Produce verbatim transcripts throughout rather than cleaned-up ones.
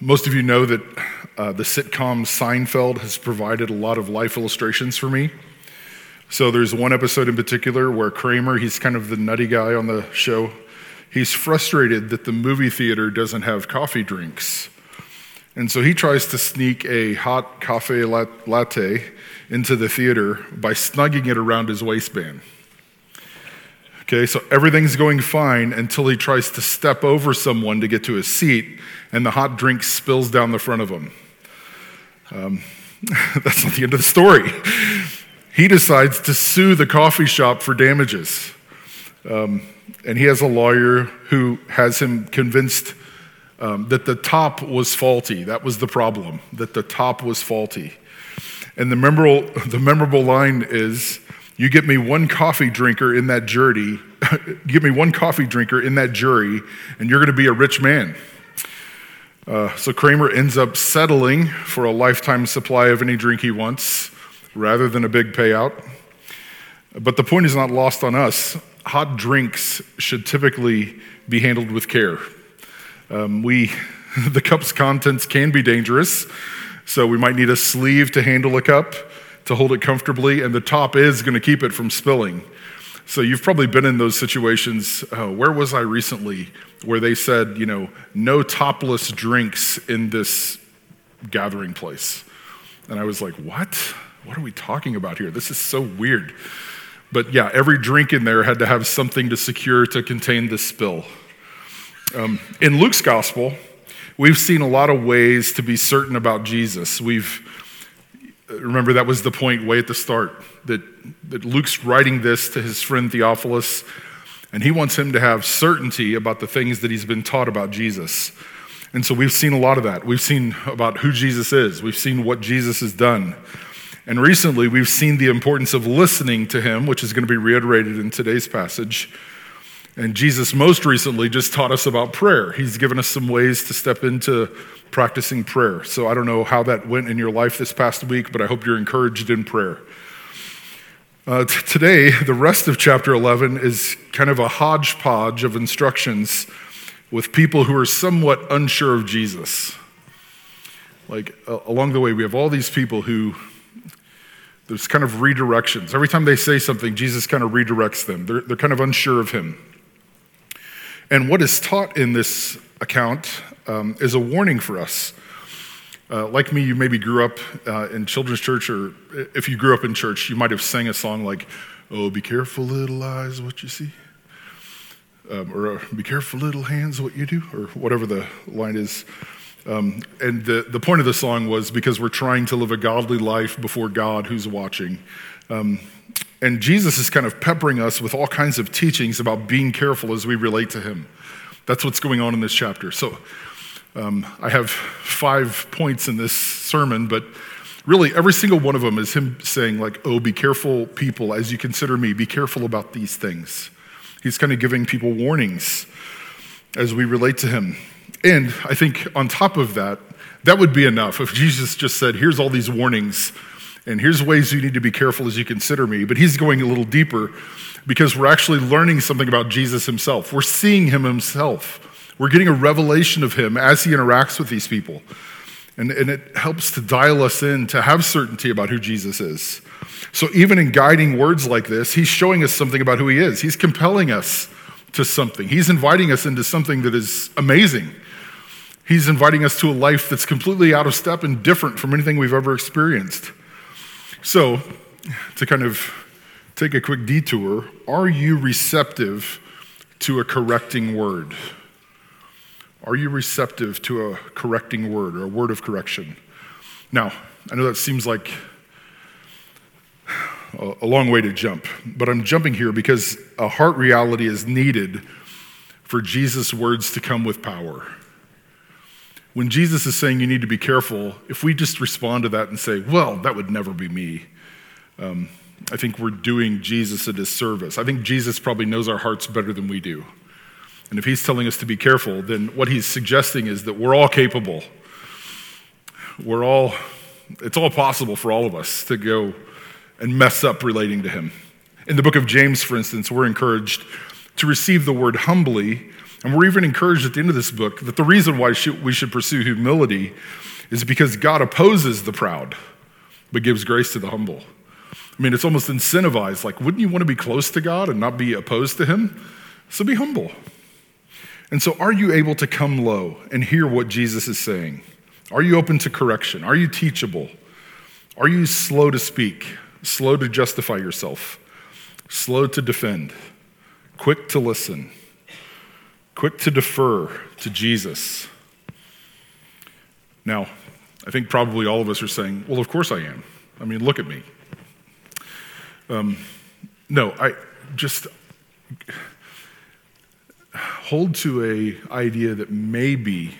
Most of you know that uh, the sitcom Seinfeld has provided a lot of life illustrations for me. So there's one episode in particular where Kramer, he's kind of the nutty guy on the show, he's frustrated that the movie theater doesn't have coffee drinks. And so he tries to sneak a hot cafe latte into the theater by snugging it around his waistband. Okay, so everything's going fine until he tries to step over someone to get to his seat, and the hot drink spills down the front of him. Um, that's not the end of the story. He decides to sue the coffee shop for damages. Um, and he has a lawyer who has him convinced um, that the top was faulty. That was the problem, that the top was faulty. And the memorable, the memorable line is, you get me one coffee drinker in that jury, give me one coffee drinker in that jury, and you're going to be a rich man. Uh, so Kramer ends up settling for a lifetime supply of any drink he wants, rather than a big payout. But the point is not lost on us. Hot drinks should typically be handled with care. Um, we, the cup's contents can be dangerous, so we might need a sleeve to handle a cup, to hold it comfortably, and the top is going to keep it from spilling. So you've probably been in those situations. Uh, where was I recently where they said, you know, no topless drinks in this gathering place? And I was like, what? What are we talking about here? This is so weird. But yeah, every drink in there had to have something to secure to contain the spill. Um, in Luke's gospel, we've seen a lot of ways to be certain about Jesus. We've Remember, that was the point way at the start, that, that Luke's writing this to his friend Theophilus, and he wants him to have certainty about the things that he's been taught about Jesus. And so we've seen a lot of that. We've seen about who Jesus is. We've seen what Jesus has done. And recently, we've seen the importance of listening to him, which is going to be reiterated in today's passage. And Jesus most recently just taught us about prayer. He's given us some ways to step into practicing prayer. So I don't know how that went in your life this past week, but I hope you're encouraged in prayer. Uh, t- today, the rest of chapter eleven is kind of a hodgepodge of instructions with people who are somewhat unsure of Jesus. Like, uh, along the way, we have all these people who, there's kind of redirections. Every time they say something, Jesus kind of redirects them. They're, they're kind of unsure of him. And what is taught in this account um, is a warning for us. Uh, like me, you maybe grew up uh, in children's church, or if you grew up in church, you might have sang a song like, "Oh, be careful, little eyes, what you see," um, or uh, "Be careful, little hands, what you do," or whatever the line is. Um, and the, the point of the song was because we're trying to live a godly life before God who's watching. Um, and Jesus is kind of peppering us with all kinds of teachings about being careful as we relate to him. That's what's going on in this chapter. So um, I have five points in this sermon, but really every single one of them is him saying like, oh, be careful, people, as you consider me, be careful about these things. He's kind of giving people warnings as we relate to him. And I think on top of that, that would be enough. If Jesus just said, here's all these warnings, and here's ways you need to be careful as you consider me. But he's going a little deeper because we're actually learning something about Jesus himself. We're seeing him himself. We're getting a revelation of him as he interacts with these people. And, and it helps to dial us in to have certainty about who Jesus is. So even in guiding words like this, he's showing us something about who he is. He's compelling us to something. He's inviting us into something that is amazing. He's inviting us to a life that's completely out of step and different from anything we've ever experienced. So, to kind of take a quick detour, are you receptive to a correcting word? Are you receptive to a correcting word or a word of correction? Now, I know that seems like a long way to jump, but I'm jumping here because a heart reality is needed for Jesus' words to come with power. When Jesus is saying you need to be careful, if we just respond to that and say, well, that would never be me, um, I think we're doing Jesus a disservice. I think Jesus probably knows our hearts better than we do. And if he's telling us to be careful, then what he's suggesting is that we're all capable. We're all, it's all possible for all of us to go and mess up relating to him. In the book of James, for instance, we're encouraged to receive the word humbly And we're even encouraged at the end of this book that the reason why we should pursue humility is because God opposes the proud, but gives grace to the humble. I mean, it's almost incentivized. Like, wouldn't you want to be close to God and not be opposed to him? So be humble. And so are you able to come low and hear what Jesus is saying? Are you open to correction? Are you teachable? Are you slow to speak, slow to justify yourself, slow to defend, quick to listen, quick to defer to Jesus? Now, I think probably all of us are saying, well, of course I am. I mean, look at me. Um, no, I just hold to a idea that maybe,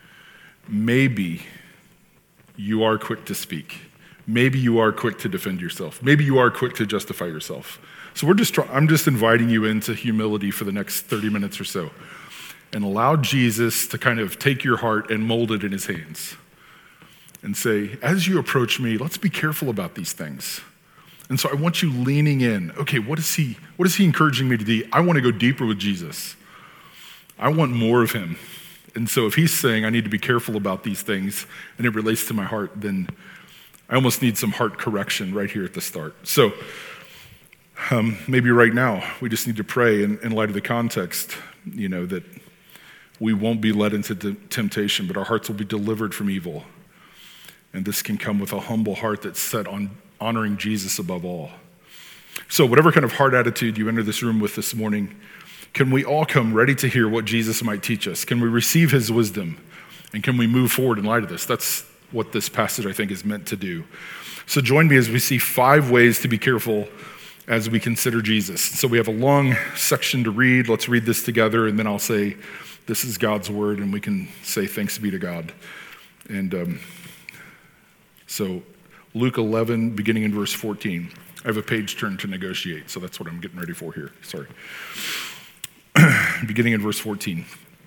maybe you are quick to speak. Maybe you are quick to defend yourself. Maybe you are quick to justify yourself. So we're just, try- I'm just inviting you into humility for the next thirty minutes or so, and allow Jesus to kind of take your heart and mold it in his hands and say, as you approach me, let's be careful about these things. And so I want you leaning in. Okay, what is he, what is he encouraging me to do? I want to go deeper with Jesus. I want more of him. And so if he's saying I need to be careful about these things and it relates to my heart, then I almost need some heart correction right here at the start. So um, maybe right now we just need to pray in, in light of the context, you know, that we won't be led into t- temptation, but our hearts will be delivered from evil. And this can come with a humble heart that's set on honoring Jesus above all. So whatever kind of heart attitude you enter this room with this morning, can we all come ready to hear what Jesus might teach us? Can we receive his wisdom? And can we move forward in light of this? That's what this passage, I think, is meant to do. So join me as we see five ways to be careful as we consider Jesus. So we have a long section to read. Let's read this together, and then I'll say, this is God's word, and we can say thanks be to God. And um, so Luke eleven, beginning in verse fourteen. I have a page turned to negotiate, so that's what I'm getting ready for here. Sorry. Beginning in verse fourteen.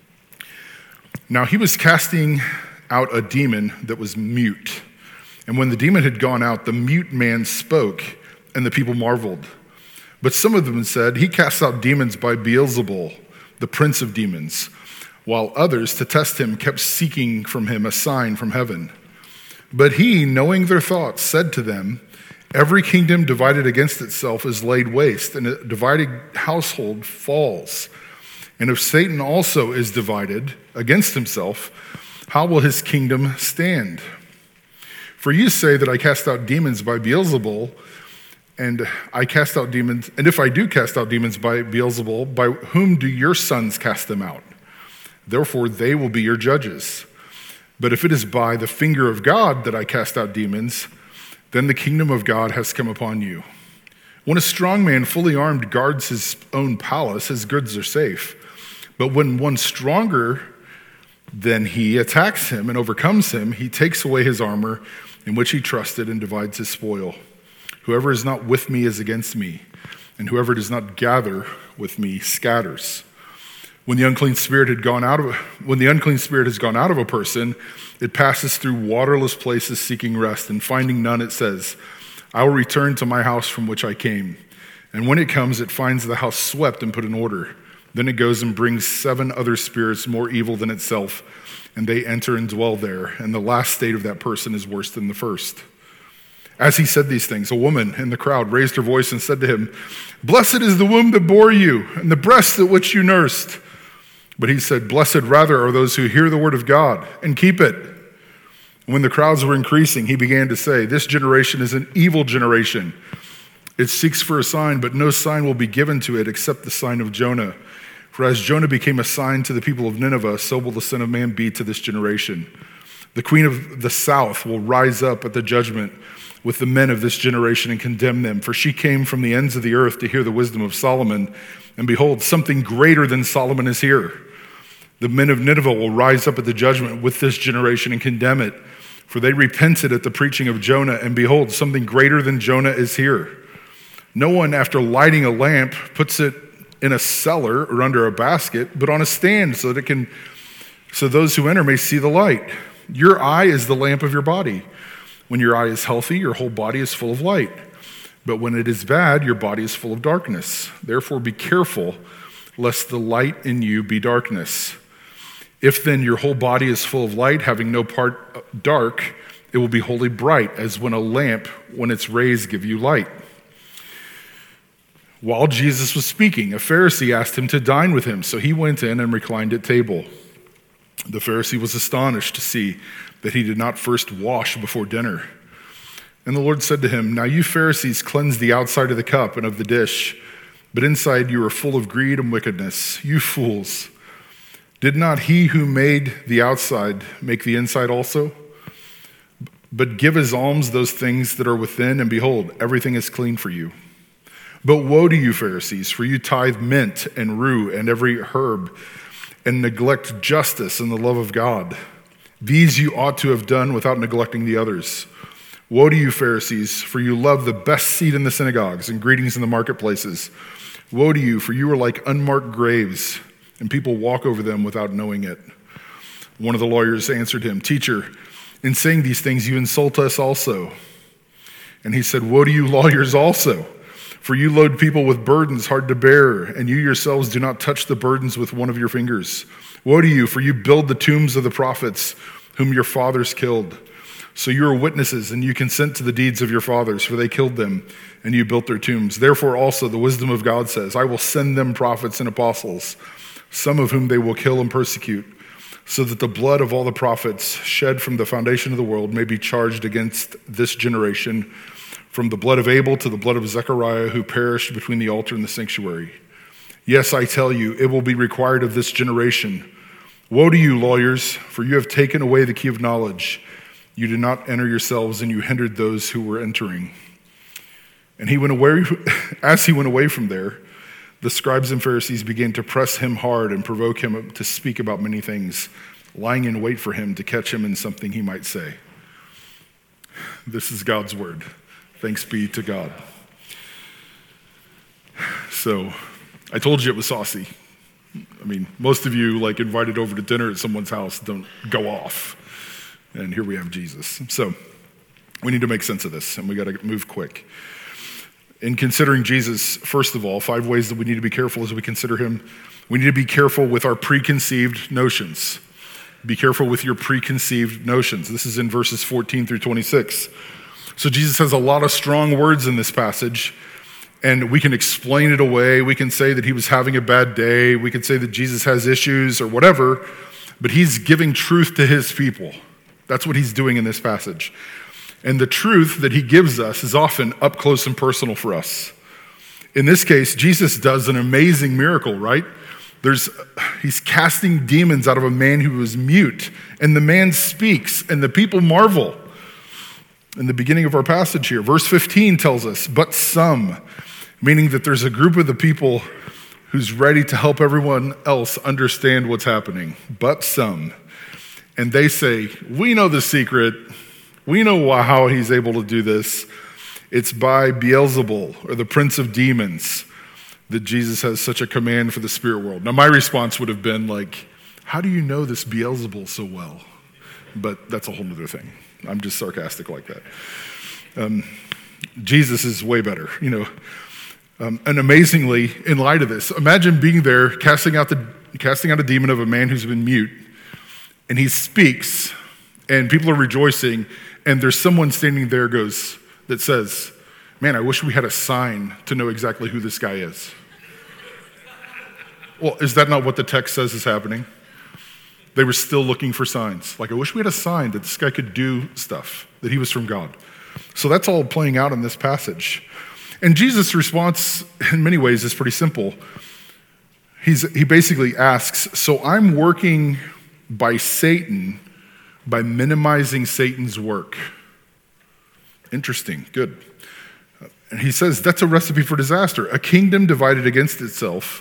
Now he was casting out a demon that was mute. And when the demon had gone out, the mute man spoke, and the people marveled. But some of them said, he casts out demons by Beelzebul, the prince of demons, while others, to test him, kept seeking from him a sign from heaven. But he, knowing their thoughts, said to them, every kingdom divided against itself is laid waste, and a divided household falls. And if Satan also is divided against himself, how will his kingdom stand? For you say that I cast out demons by Beelzebul, and I cast out demons, and if I do cast out demons by Beelzebul, by whom do your sons cast them out? Therefore they will be your judges. But if it is by the finger of God that I cast out demons, then the kingdom of God has come upon you. When a strong man fully armed guards his own palace, his goods are safe. But when one stronger than he attacks him and overcomes him, he takes away his armor in which he trusted and divides his spoil. Whoever is not with me is against me, and whoever does not gather with me scatters. When the unclean spirit had gone out of when the unclean spirit has gone out of a person, it passes through waterless places seeking rest, and finding none, it says, I will return to my house from which I came. And when it comes, it finds the house swept and put in order. Then it goes and brings seven other spirits more evil than itself, and they enter and dwell there. And the last state of that person is worse than the first. As he said these things, a woman in the crowd raised her voice and said to him, blessed is the womb that bore you, and the breast at which you nursed. But he said, blessed rather are those who hear the word of God and keep it. When the crowds were increasing, he began to say, this generation is an evil generation. It seeks for a sign, but no sign will be given to it except the sign of Jonah. For as Jonah became a sign to the people of Nineveh, so will the Son of Man be to this generation. The queen of the south will rise up at the judgment with the men of this generation and condemn them. For she came from the ends of the earth to hear the wisdom of Solomon. And behold, something greater than Solomon is here. The men of Nineveh will rise up at the judgment with this generation and condemn it. For they repented at the preaching of Jonah, and behold, something greater than Jonah is here. No one, after lighting a lamp, puts it in a cellar or under a basket, but on a stand so that it can, so those who enter may see the light. Your eye is the lamp of your body. When your eye is healthy, your whole body is full of light. But when it is bad, your body is full of darkness. Therefore be careful, lest the light in you be darkness. If then your whole body is full of light, having no part dark, it will be wholly bright, as when a lamp, when its rays give you light." While Jesus was speaking, a Pharisee asked him to dine with him, so he went in and reclined at table. The Pharisee was astonished to see that he did not first wash before dinner. And the Lord said to him, "Now you Pharisees cleanse the outside of the cup and of the dish, but inside you are full of greed and wickedness. You fools! Did not he who made the outside make the inside also? But give as alms those things that are within, and behold, everything is clean for you. But woe to you, Pharisees, for you tithe mint and rue and every herb, and neglect justice and the love of God. These you ought to have done without neglecting the others. Woe to you, Pharisees, for you love the best seat in the synagogues and greetings in the marketplaces. Woe to you, for you are like unmarked graves, and people walk over them without knowing it." One of the lawyers answered him, "Teacher, in saying these things you insult us also." And he said, "Woe to you, lawyers also, for you load people with burdens hard to bear, and you yourselves do not touch the burdens with one of your fingers. Woe to you, for you build the tombs of the prophets whom your fathers killed. So you are witnesses, and you consent to the deeds of your fathers, for they killed them, and you built their tombs. Therefore also the wisdom of God says, I will send them prophets and apostles, some of whom they will kill and persecute, so that the blood of all the prophets shed from the foundation of the world may be charged against this generation, from the blood of Abel to the blood of Zechariah, who perished between the altar and the sanctuary. Yes, I tell you, it will be required of this generation. Woe to you, lawyers, for you have taken away the key of knowledge. You did not enter yourselves, and you hindered those who were entering." And he went away. As he went away from there, the scribes and Pharisees began to press him hard and provoke him to speak about many things, lying in wait for him to catch him in something he might say. This is God's word. Thanks be to God. So, I told you it was saucy. I mean, most of you, like, invited over to dinner at someone's house, don't go off. And here we have Jesus. So, we need to make sense of this, and we got to move quick. In considering Jesus, first of all, five ways that we need to be careful as we consider him. We need to be careful with our preconceived notions. Be careful with your preconceived notions. This is in verses fourteen through twenty-six. So Jesus has a lot of strong words in this passage, and we can explain it away. We can say that he was having a bad day. We can say that Jesus has issues or whatever, but he's giving truth to his people. That's what he's doing in this passage. And the truth that he gives us is often up close and personal for us. In this case, Jesus does an amazing miracle, right? There's, he's casting demons out of a man who was mute, and the man speaks, and the people marvel. In the beginning of our passage here, verse fifteen tells us, "But some," meaning that there's a group of the people who's ready to help everyone else understand what's happening. But some. And they say, "We know the secret. We know how he's able to do this. It's by Beelzebul, or the prince of demons, that Jesus has such a command for the spirit world." Now, my response would have been like, how do you know this Beelzebul so well? But that's a whole other thing. I'm just sarcastic like that. Um, Jesus is way better, you know. Um, and amazingly, in light of this, imagine being there, casting out the casting out a demon of a man who's been mute, and he speaks, and people are rejoicing, and there's someone standing there goes that says, "Man, I wish we had a sign to know exactly who this guy is." Well, is that not what the text says is happening? They were still looking for signs. Like, I wish we had a sign that this guy could do stuff, that he was from God. So that's all playing out in this passage. And Jesus' response, in many ways, is pretty simple. He's, he basically asks, so I'm working by Satan by minimizing Satan's work. Interesting, good. And he says that's a recipe for disaster. A kingdom divided against itself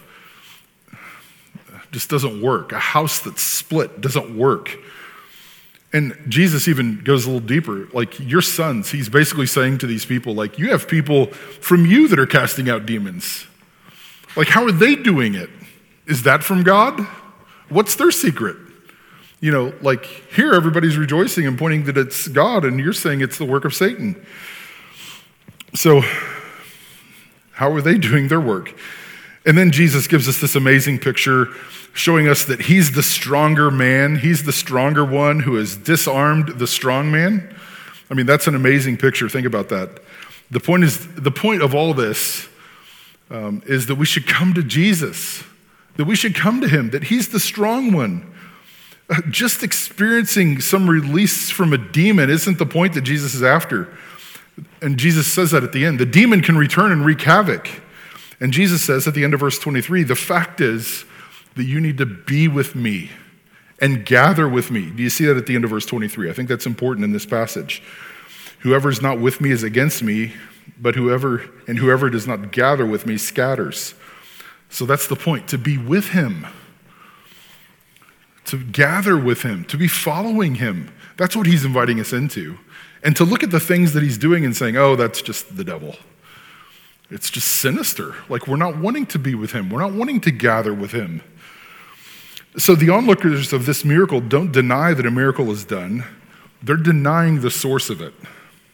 just doesn't work. A house that's split doesn't work. And Jesus even goes a little deeper. Like, your sons, he's basically saying to these people, like, you have people from you that are casting out demons. Like, how are they doing it? Is that from God? What's their secret? You know, like, here everybody's rejoicing and pointing that it's God, and you're saying it's the work of Satan. So, how are they doing their work? And then Jesus gives us this amazing picture showing us that he's the stronger man. He's the stronger one who has disarmed the strong man. I mean, that's an amazing picture. Think about that. The point is, the point of all this um, is that we should come to Jesus, that we should come to him, that he's the strong one. Uh, just experiencing some release from a demon isn't the point that Jesus is after. And Jesus says that at the end. The demon can return and wreak havoc. And Jesus says at the end of verse twenty-three, the fact is that you need to be with me and gather with me. Do you see that at the end of verse twenty-three? I think that's important in this passage. Whoever is not with me is against me, but whoever and whoever does not gather with me scatters. So that's the point, to be with him, to gather with him, to be following him. That's what he's inviting us into. And to look at the things that he's doing and saying, oh, that's just the devil. It's just sinister. Like, we're not wanting to be with him. We're not wanting to gather with him. So the onlookers of this miracle don't deny that a miracle is done. They're denying the source of it.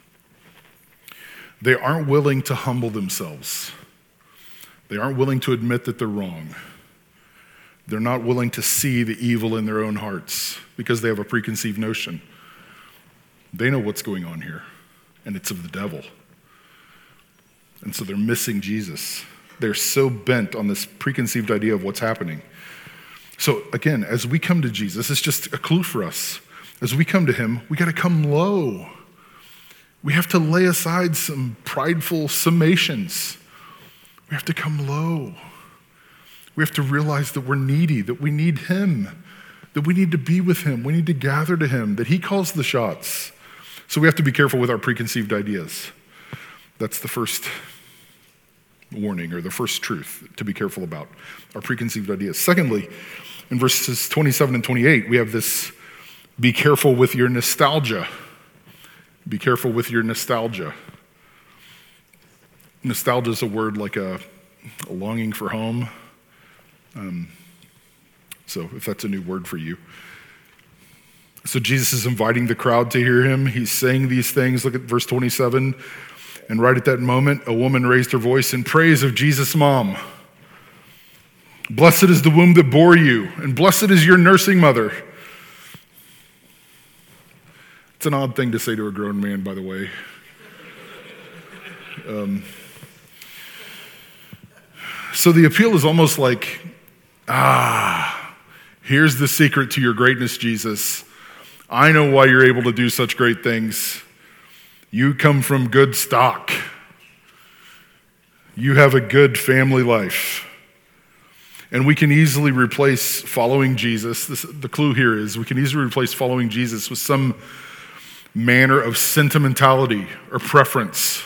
They aren't willing to humble themselves. They aren't willing to admit that they're wrong. They're not willing to see the evil in their own hearts because they have a preconceived notion. They know what's going on here, and it's of the devil. And so they're missing Jesus. They're so bent on this preconceived idea of what's happening. So again, as we come to Jesus, it's just a clue for us. As we come to him, we got to come low. We have to lay aside some prideful summations. We have to come low. We have to realize that we're needy, that we need him, that we need to be with him, we need to gather to him, that he calls the shots. So we have to be careful with our preconceived ideas. That's the first warning, or the first truth to be careful about, our preconceived ideas. Secondly, in verses twenty-seven and twenty-eight, we have this, be careful with your nostalgia. Be careful with your nostalgia. Nostalgia is a word like a, a longing for home. Um, so if that's a new word for you. So Jesus is inviting the crowd to hear him. He's saying these things. Look at verse twenty-seven. And right at that moment, a woman raised her voice in praise of Jesus' mom. Blessed is the womb that bore you, and blessed is your nursing mother. It's an odd thing to say to a grown man, by the way. Um, so the appeal is almost like, ah, here's the secret to your greatness, Jesus. I know why you're able to do such great things. You come from good stock. You have a good family life. And we can easily replace following Jesus. This, the clue here is we can easily replace following Jesus with some manner of sentimentality or preference.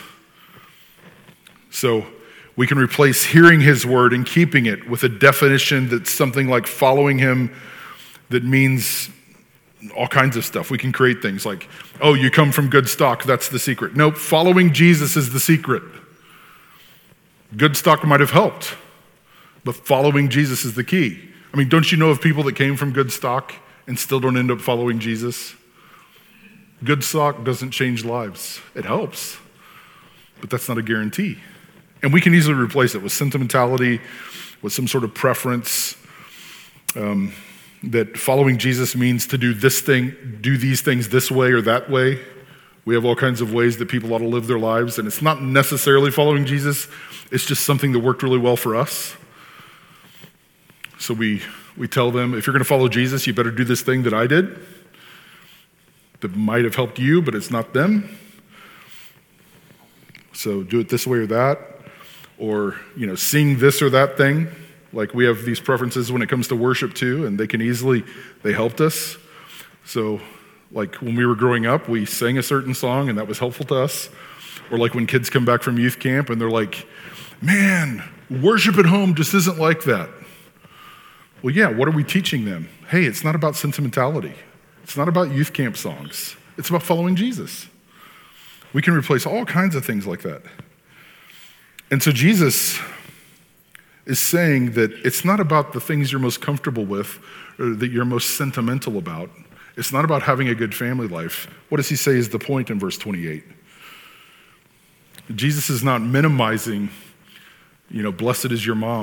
So we can replace hearing his word and keeping it with a definition that's something like following him that means all kinds of stuff. We can create things like, oh, you come from good stock, that's the secret. Nope, following Jesus is the secret. Good stock might have helped, but following Jesus is the key. I mean, don't you know of people that came from good stock and still don't end up following Jesus? Good stock doesn't change lives. It helps, but that's not a guarantee. And we can easily replace it with sentimentality, with some sort of preference, um, that following Jesus means to do this thing, do these things this way or that way. We have all kinds of ways that people ought to live their lives, and it's not necessarily following Jesus. It's just something that worked really well for us. So we we tell them, if you're going to follow Jesus, you better do this thing that I did that might have helped you, but it's not them. So do it this way or that, or, you know, sing this or that thing. Like, we have these preferences when it comes to worship too, and they can easily, they helped us. So like when we were growing up, we sang a certain song and that was helpful to us. Or like when kids come back from youth camp and they're like, man, worship at home just isn't like that. Well, yeah, what are we teaching them? Hey, it's not about sentimentality. It's not about youth camp songs. It's about following Jesus. We can replace all kinds of things like that. And so Jesus is saying that it's not about the things you're most comfortable with or that you're most sentimental about. It's not about having a good family life. What does he say is the point in verse twenty-eight? Jesus is not minimizing, you know, blessed is your mom,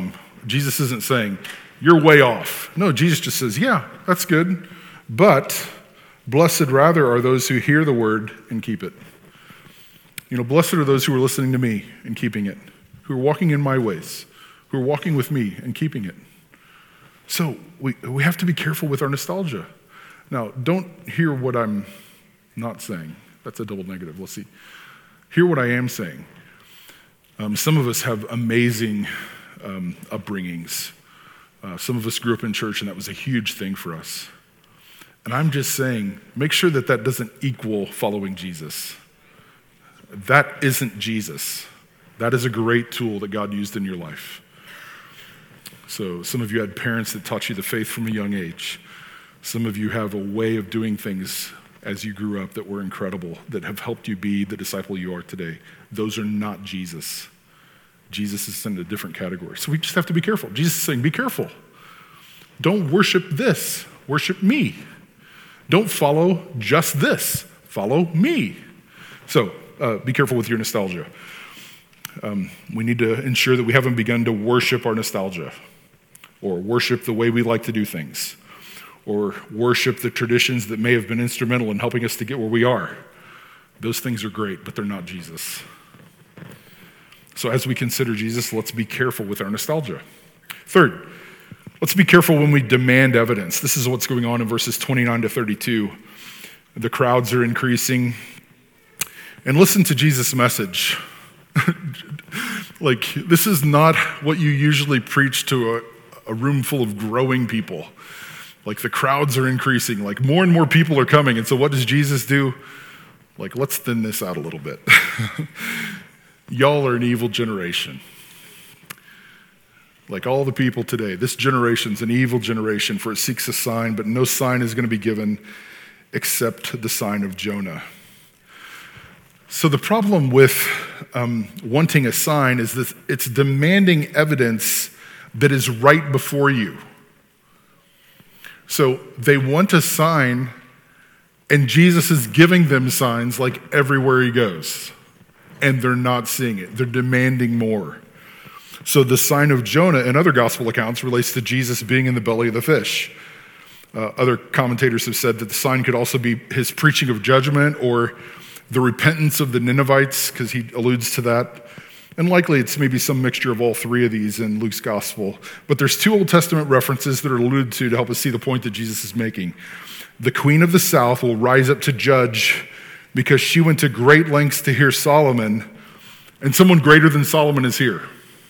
Jesus isn't saying, you're way off. No, Jesus just says, yeah, that's good. But blessed rather are those who hear the word and keep it. You know, blessed are those who are listening to me and keeping it, who are walking in my ways, who are walking with me and keeping it. So we, we have to be careful with our nostalgia. Now, don't hear what I'm not saying. That's a double negative. Let's see. Hear what I am saying. Um, some of us have amazing um, upbringings. Uh, some of us grew up in church, and that was a huge thing for us. And I'm just saying, make sure that that doesn't equal following Jesus. That isn't Jesus. That is a great tool that God used in your life. So some of you had parents that taught you the faith from a young age. Some of you have a way of doing things as you grew up that were incredible, that have helped you be the disciple you are today. Those are not Jesus. Jesus is in a different category. So we just have to be careful. Jesus is saying, be careful. Don't worship this. Worship me. Don't follow just this. Follow me. So uh, be careful with your nostalgia. Um, we need to ensure that we haven't begun to worship our nostalgia or worship the way we like to do things or worship the traditions that may have been instrumental in helping us to get where we are. Those things are great, but they're not Jesus. So as we consider Jesus, let's be careful with our nostalgia. Third, let's be careful when we demand evidence. This is what's going on in verses twenty-nine to thirty-two. The crowds are increasing. And listen to Jesus' message. Like, this is not what you usually preach to a, a room full of growing people. Like, the crowds are increasing. Like, more and more people are coming. And so what does Jesus do? Like, let's thin this out a little bit. Y'all are an evil generation. Like all the people today, this generation's an evil generation, for it seeks a sign, but no sign is going to be given except the sign of Jonah. So the problem with um, wanting a sign is that it's demanding evidence that is right before you. So they want a sign, and Jesus is giving them signs like everywhere he goes. And they're not seeing it. They're demanding more. So the sign of Jonah in other gospel accounts relates to Jesus being in the belly of the fish. Uh, other commentators have said that the sign could also be his preaching of judgment or the repentance of the Ninevites, because he alludes to that. And likely it's maybe some mixture of all three of these in Luke's gospel. But there's two Old Testament references that are alluded to to help us see the point that Jesus is making. The queen of the south will rise up to judge because she went to great lengths to hear Solomon, and someone greater than Solomon is here.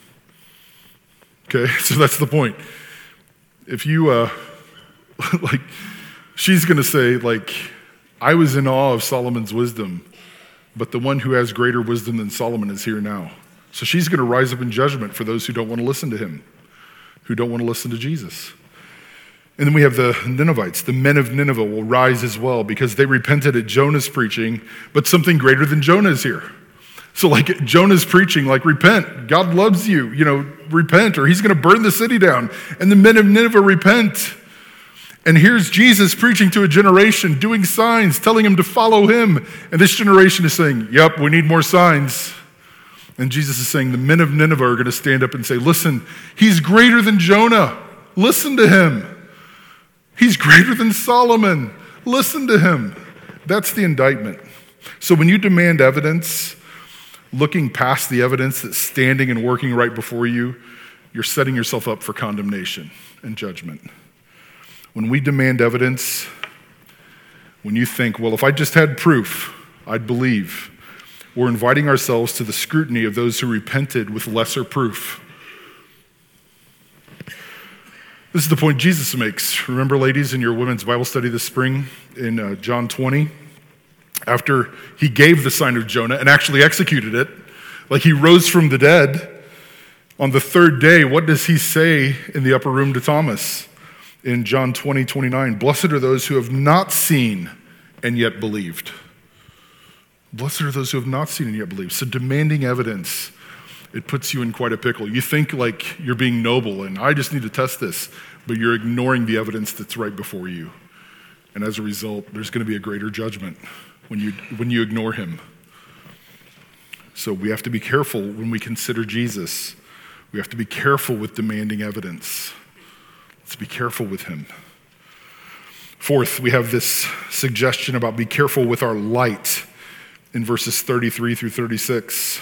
Okay, so that's the point. If you, uh, like, she's going to say, like, I was in awe of Solomon's wisdom, but the one who has greater wisdom than Solomon is here now. So she's going to rise up in judgment for those who don't want to listen to him, who don't want to listen to Jesus. And then we have the Ninevites. The men of Nineveh will rise as well because they repented at Jonah's preaching, but something greater than Jonah is here. So like Jonah's preaching, like, repent. God loves you, you know, repent, or he's going to burn the city down. And the men of Nineveh repent. And here's Jesus preaching to a generation, doing signs, telling them to follow him. And this generation is saying, yep, we need more signs. And Jesus is saying the men of Nineveh are going to stand up and say, listen, he's greater than Jonah. Listen to him. He's greater than Solomon. Listen to him. That's the indictment. So when you demand evidence, looking past the evidence that's standing and working right before you, you're setting yourself up for condemnation and judgment. When we demand evidence, when you think, well, if I just had proof, I'd believe, we're inviting ourselves to the scrutiny of those who repented with lesser proof. This is the point Jesus makes. Remember, ladies, in your women's Bible study this spring in uh, John twenty, after he gave the sign of Jonah and actually executed it, like he rose from the dead, on the third day, what does he say in the upper room to Thomas? In John twenty, twenty-nine, blessed are those who have not seen and yet believed. Blessed are those who have not seen and yet believed. So demanding evidence, it puts you in quite a pickle. You think like you're being noble and I just need to test this, but you're ignoring the evidence that's right before you. And as a result, there's going to be a greater judgment when you when you ignore him. So we have to be careful when we consider Jesus. We have to be careful with demanding evidence. Let's be careful with him. Fourth, we have this suggestion about be careful with our light in verses thirty-three through thirty-six.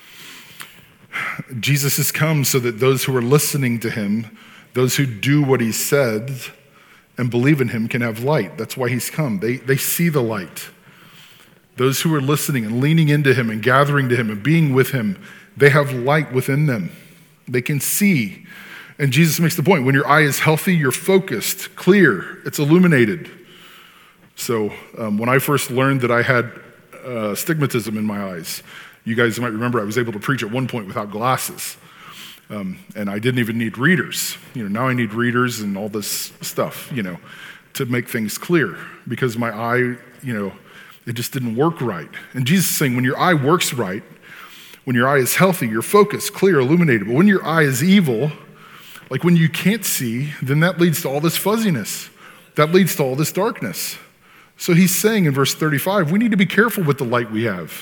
Jesus has come so that those who are listening to him, those who do what he said and believe in him, can have light. That's why he's come. They, they see the light. Those who are listening and leaning into him and gathering to him and being with him, they have light within them. They can see. And Jesus makes the point, when your eye is healthy, you're focused, clear, it's illuminated. So um, when I first learned that I had uh, astigmatism in my eyes, you guys might remember I was able to preach at one point without glasses. Um, and I didn't even need readers. You know, now I need readers and all this stuff, you know, to make things clear, because my eye, you know, it just didn't work right. And Jesus is saying, when your eye works right, when your eye is healthy, you're focused, clear, illuminated. But when your eye is evil, like when you can't see, then that leads to all this fuzziness. That leads to all this darkness. So he's saying in verse thirty-five, we need to be careful with the light we have.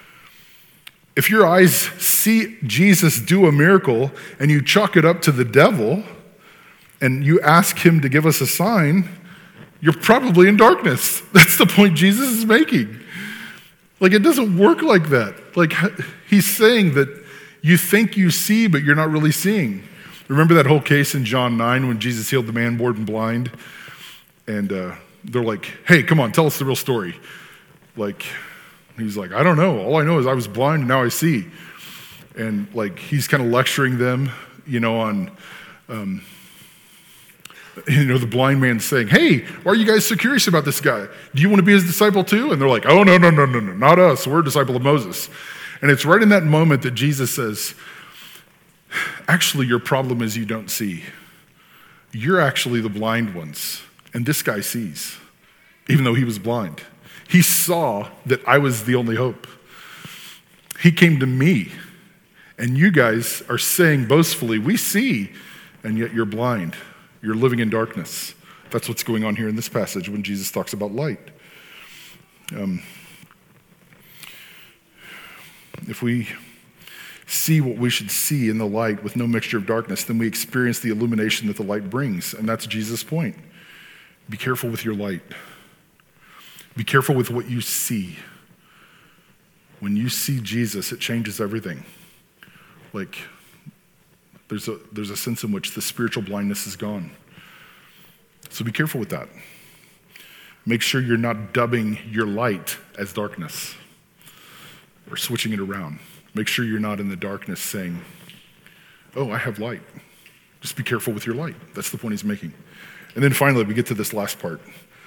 If your eyes see Jesus do a miracle and you chalk it up to the devil and you ask him to give us a sign, you're probably in darkness. That's the point Jesus is making. Like, it doesn't work like that. Like, he's saying that you think you see, but you're not really seeing. Remember that whole case in John nine when Jesus healed the man born blind? And uh, they're like, hey, come on, tell us the real story. Like, he's like, I don't know. All I know is I was blind and now I see. And like, he's kind of lecturing them, you know, on, um, you know, the blind man saying, hey, why are you guys so curious about this guy? Do you want to be his disciple too? And they're like, oh, no, no, no, no, no, not us. We're a disciple of Moses. And it's right in that moment that Jesus says, actually, your problem is you don't see. You're actually the blind ones. And this guy sees, even though he was blind. He saw that I was the only hope. He came to me. And you guys are saying boastfully, we see, and yet you're blind. You're living in darkness. That's what's going on here in this passage when Jesus talks about light. Um, if we see what we should see in the light with no mixture of darkness, then we experience the illumination that the light brings. And that's Jesus' point. Be careful with your light. Be careful with what you see. When you see Jesus, it changes everything. Like, there's a, there's a sense in which the spiritual blindness is gone. So be careful with that. Make sure you're not dubbing your light as darkness or switching it around. Make sure you're not in the darkness saying, oh, I have light. Just be careful with your light. That's the point he's making. And then finally, we get to this last part.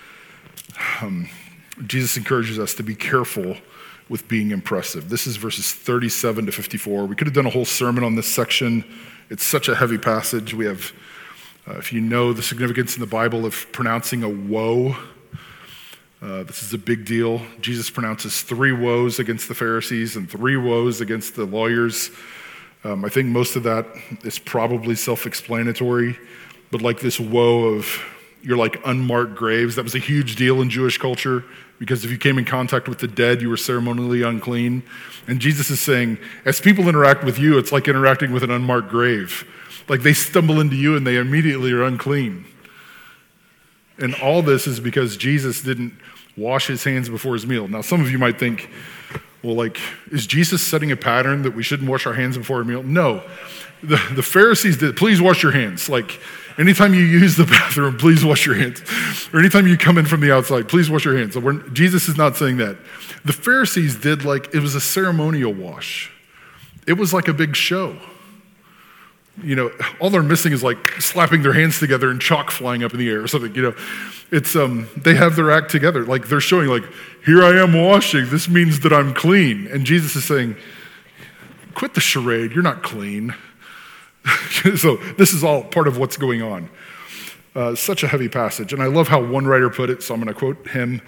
Um, Jesus encourages us to be careful with being impressive. This is verses thirty-seven to fifty-four. We could have done a whole sermon on this section. It's such a heavy passage. We have, uh, if you know the significance in the Bible of pronouncing a woe, uh, this is a big deal. Jesus pronounces three woes against the Pharisees and three woes against the lawyers. Um, I think most of that is probably self-explanatory, but like this woe of, you're like unmarked graves. That was a huge deal in Jewish culture because if you came in contact with the dead, you were ceremonially unclean. And Jesus is saying, as people interact with you, it's like interacting with an unmarked grave. Like they stumble into you and they immediately are unclean. And all this is because Jesus didn't wash his hands before his meal. Now, some of you might think, well, like, is Jesus setting a pattern that we shouldn't wash our hands before a meal? No. The, the Pharisees did, please wash your hands. Like, anytime you use the bathroom, please wash your hands. Or anytime you come in from the outside, please wash your hands. So we're, Jesus is not saying that. The Pharisees did like, it was a ceremonial wash. It was like a big show. You know, all they're missing is like slapping their hands together and chalk flying up in the air or something, you know. It's, um, they have their act together. Like they're showing like, here I am washing. This means that I'm clean. And Jesus is saying, quit the charade. You're not clean. So this is all part of what's going on. Uh, such a heavy passage. And I love how one writer put it, so I'm going to quote him.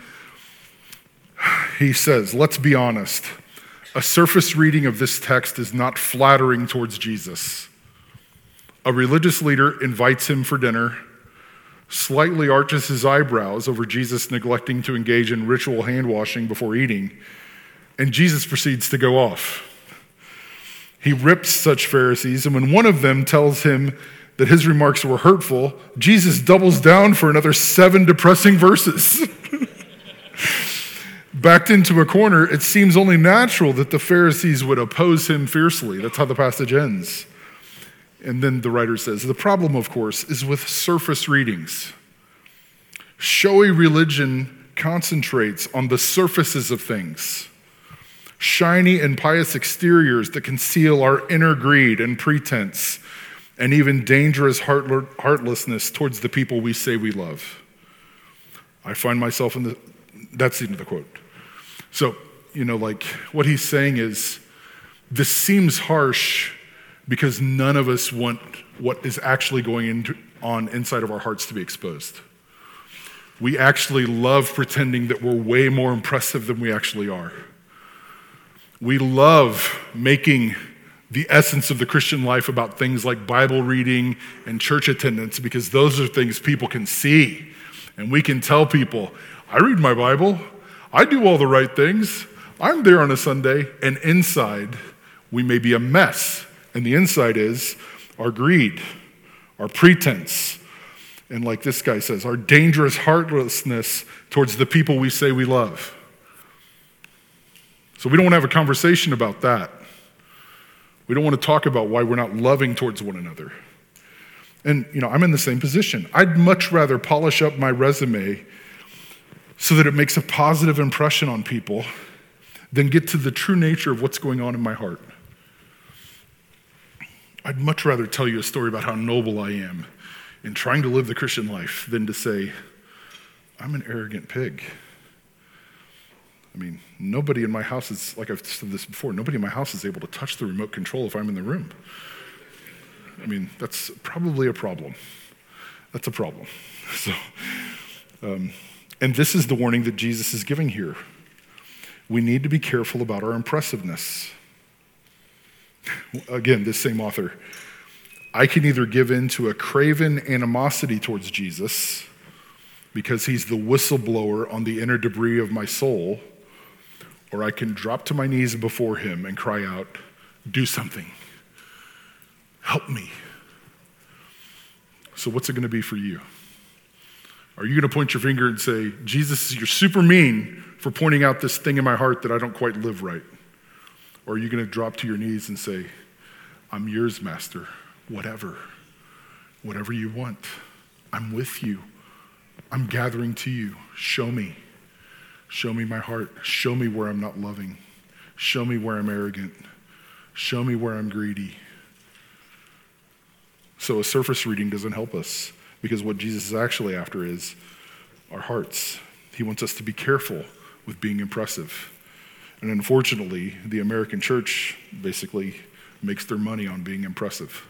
He says, let's be honest. A surface reading of this text is not flattering towards Jesus. A religious leader invites him for dinner, slightly arches his eyebrows over Jesus neglecting to engage in ritual hand washing before eating, and Jesus proceeds to go off. He rips such Pharisees, and when one of them tells him that his remarks were hurtful, Jesus doubles down for another seven depressing verses. Backed into a corner, it seems only natural that the Pharisees would oppose him fiercely. That's how the passage ends. And then the writer says, the problem, of course, is with surface readings. Showy religion concentrates on the surfaces of things. Shiny and pious exteriors that conceal our inner greed and pretense, and even dangerous heart- heartlessness towards the people we say we love. I find myself in the, that's the end of the quote. So, you know, like what he's saying is, this seems harsh because none of us want what is actually going into, on inside of our hearts to be exposed. We actually love pretending that we're way more impressive than we actually are. We love making the essence of the Christian life about things like Bible reading and church attendance because those are things people can see. And we can tell people, I read my Bible, I do all the right things, I'm there on a Sunday, and inside we may be a mess. And the inside is our greed, our pretense, and like this guy says, our dangerous heartlessness towards the people we say we love. So we don't want to have a conversation about that. We don't want to talk about why we're not loving towards one another. And, you know, I'm in the same position. I'd much rather polish up my resume so that it makes a positive impression on people than get to the true nature of what's going on in my heart. I'd much rather tell you a story about how noble I am in trying to live the Christian life than to say, I'm an arrogant pig. I mean, nobody in my house is, like I've said this before, nobody in my house is able to touch the remote control if I'm in the room. I mean, that's probably a problem. That's a problem. So, um, and this is the warning that Jesus is giving here. We need to be careful about our impressiveness. Again, this same author. I can either give in to a craven animosity towards Jesus because he's the whistleblower on the inner debris of my soul, or I can drop to my knees before him and cry out, do something. Help me. So what's it going to be for you? Are you going to point your finger and say, Jesus, you're super mean for pointing out this thing in my heart that I don't quite live right? Or are you going to drop to your knees and say, I'm yours, Master, whatever, whatever you want. I'm with you. I'm gathering to you. Show me. Show me my heart. Show me where I'm not loving. Show me where I'm arrogant. Show me where I'm greedy. So a surface reading doesn't help us because what Jesus is actually after is our hearts. He wants us to be careful with being impressive. And unfortunately, the American church basically makes their money on being impressive.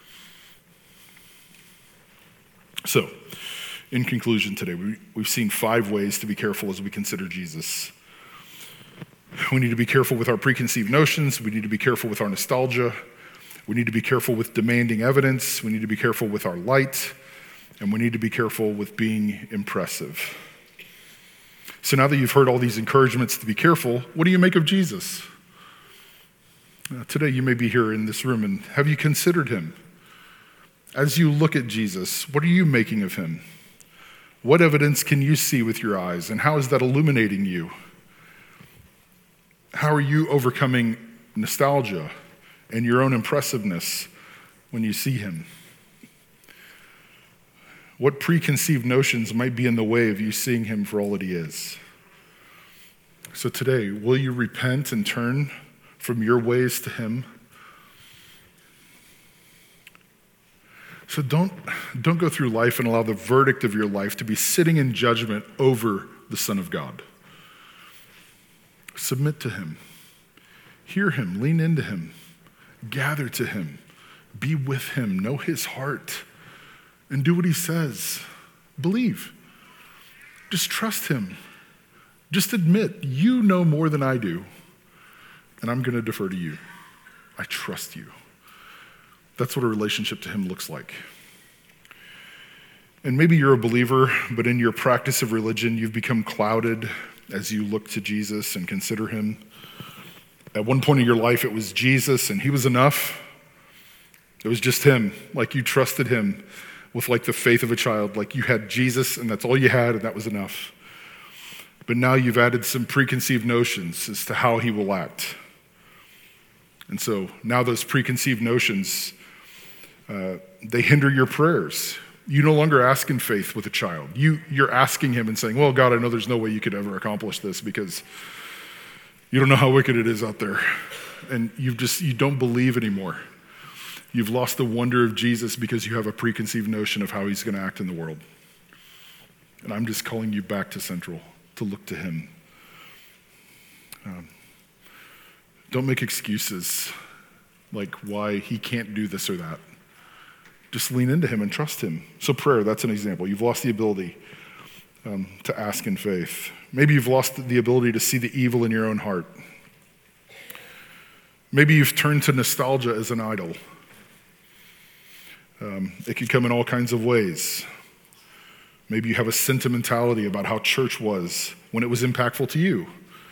So, in conclusion today, we, we've seen five ways to be careful as we consider Jesus. We need to be careful with our preconceived notions. We need to be careful with our nostalgia. We need to be careful with demanding evidence. We need to be careful with our light. And we need to be careful with being impressive. So now that you've heard all these encouragements to be careful, what do you make of Jesus? Uh, today you may be here in this room, and have you considered him? As you look at Jesus, what are you making of him? What evidence can you see with your eyes, and how is that illuminating you? How are you overcoming nostalgia and your own impressiveness when you see him? What preconceived notions might be in the way of you seeing him for all that he is? So today, will you repent and turn from your ways to him? So don't, don't go through life and allow the verdict of your life to be sitting in judgment over the Son of God. Submit to him. Hear him. Lean into him. Gather to him. Be with him. Know his heart. And do what he says. Believe. Just trust him. Just admit, you know more than I do, and I'm going to defer to you. I trust you. That's what a relationship to him looks like. And maybe you're a believer, but in your practice of religion, you've become clouded as you look to Jesus and consider him. At one point in your life, it was Jesus and he was enough. It was just him, like you trusted him with like the faith of a child, like you had Jesus and that's all you had and that was enough. But now you've added some preconceived notions as to how he will act. And so now those preconceived notions, uh, they hinder your prayers. You no longer ask in faith with a child. You, you're asking him and saying, well, God, I know there's no way you could ever accomplish this because you don't know how wicked it is out there. And you've just, you don't believe anymore. You've lost the wonder of Jesus because you have a preconceived notion of how he's going to act in the world. And I'm just calling you back to Central to look to him. Um, don't make excuses like why he can't do this or that. Just lean into him and trust him. So prayer, that's an example. You've lost the ability um, to ask in faith. Maybe you've lost the ability to see the evil in your own heart. Maybe you've turned to nostalgia as an idol. Um, it can come in all kinds of ways. Maybe you have a sentimentality about how church was when it was impactful to you.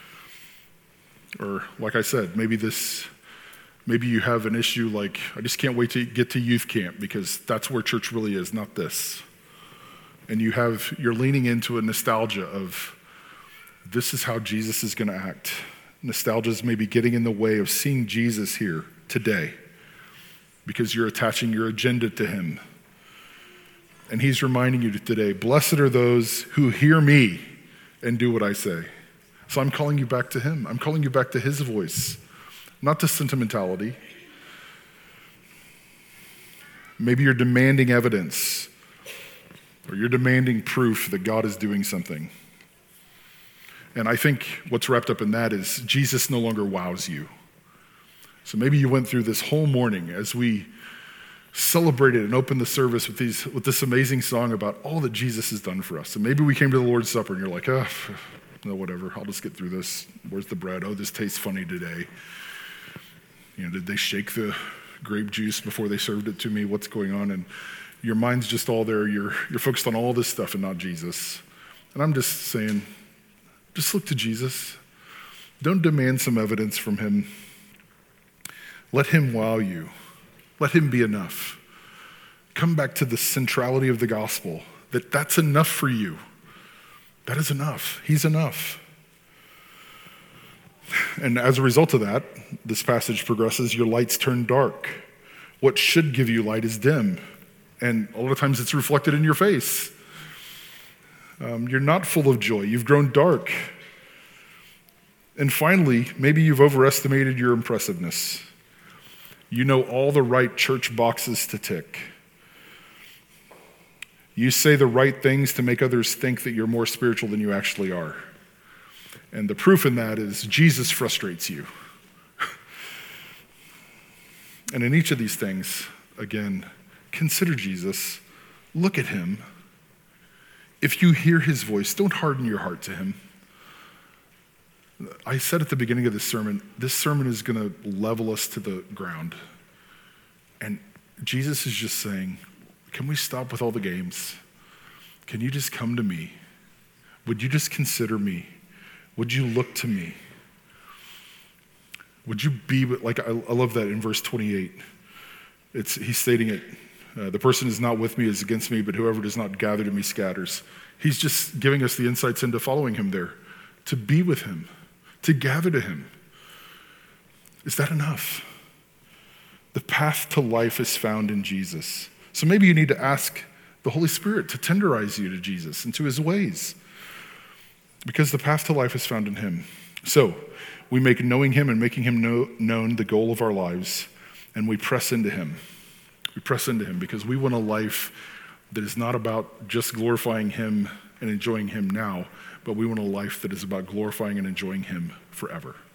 Or like I said, maybe this, maybe you have an issue like, I just can't wait to get to youth camp because that's where church really is, not this. And you have, you're leaning into a nostalgia of, this is how Jesus is going to act. Nostalgia is maybe getting in the way of seeing Jesus here today because you're attaching your agenda to him. And he's reminding you today, blessed are those who hear me and do what I say. So I'm calling you back to him. I'm calling you back to his voice, not to sentimentality. Maybe you're demanding evidence or you're demanding proof that God is doing something. And I think what's wrapped up in that is Jesus no longer wows you. So maybe you went through this whole morning as we celebrated and opened the service with these with this amazing song about all that Jesus has done for us. And maybe we came to the Lord's Supper and you're like, oh, no, whatever, I'll just get through this. Where's the bread? Oh, this tastes funny today. You know, did they shake the grape juice before they served it to me? What's going on? And your mind's just all there. You're you're focused on all this stuff and not Jesus. And I'm just saying, just look to Jesus. Don't demand some evidence from him. Let him wow you. Let him be enough. Come back to the centrality of the gospel, that that's enough for you. That is enough. He's enough. And as a result of that, this passage progresses, your lights turn dark. What should give you light is dim. And a lot of times it's reflected in your face. Um, you're not full of joy. You've grown dark. And finally, maybe you've overestimated your impressiveness. You know all the right church boxes to tick. You say the right things to make others think that you're more spiritual than you actually are. And the proof in that is Jesus frustrates you. And in each of these things, again, consider Jesus. Look at him. If you hear his voice, don't harden your heart to him. I said at the beginning of this sermon, this sermon is going to level us to the ground. And Jesus is just saying, can we stop with all the games? Can you just come to me? Would you just consider me? Would you look to me? Would you be, like, I, I love that in verse twenty-eight. It's, he's stating it, uh, the person is not with me is against me, but whoever does not gather to me scatters. He's just giving us the insights into following him there, to be with him, to gather to him. Is that enough? The path to life is found in Jesus. So maybe you need to ask the Holy Spirit to tenderize you to Jesus and to his ways, because the path to life is found in him. So we make knowing him and making him know, known the goal of our lives, and we press into him. We press into him because we want a life that is not about just glorifying him and enjoying him now, but we want a life that is about glorifying and enjoying him forever.